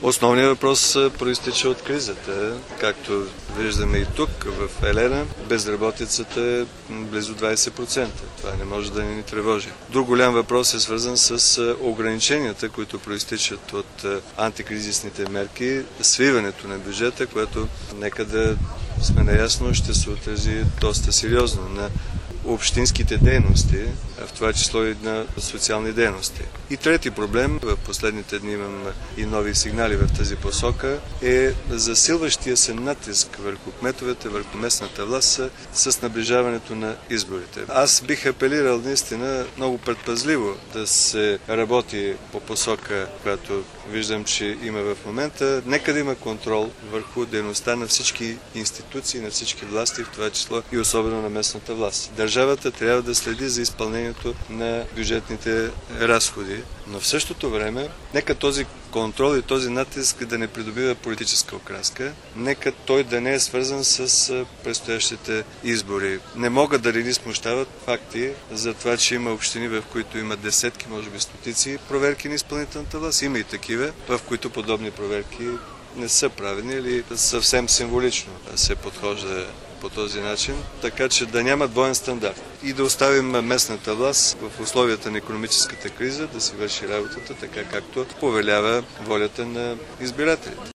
Основният въпрос проистича от кризата. Както виждаме и тук, в Елена, безработицата е близо 20%. Това не може да ни тревожи. Друг голям въпрос е свързан с ограниченията, които проистичат от антикризисните мерки, свиването на бюджета, което, нека да сме наясно, ще се отрази доста сериозно на общинските дейности, в това число и на социални дейности. И трети проблем, в последните дни имам и нови сигнали в тази посока, е засилващия се натиск върху кметовете, върху местната власт с наближаването на изборите. Аз бих апелирал наистина много предпазливо да се работи по посока, която виждам, че има в момента. Нека да има контрол върху дейността на всички институции, на всички власти, в това число и особено на местната власт. Държавата трябва да следи за изпълнението на бюджетните разходи, но в същото време нека този контрол и този натиск да не придобива политическа окраска, нека той да не е свързан с предстоящите избори. Не могат да ни смущават факти за това, че има общини, в които има десетки, може би стотици проверки на изпълнителната власт. Има и такива, в които подобни проверки не са правени или съвсем символично се подхожда по този начин, така че да няма двоен стандарт и да оставим местната власт в условията на икономическата криза да си върши работата така, както повелява волята на избирателите.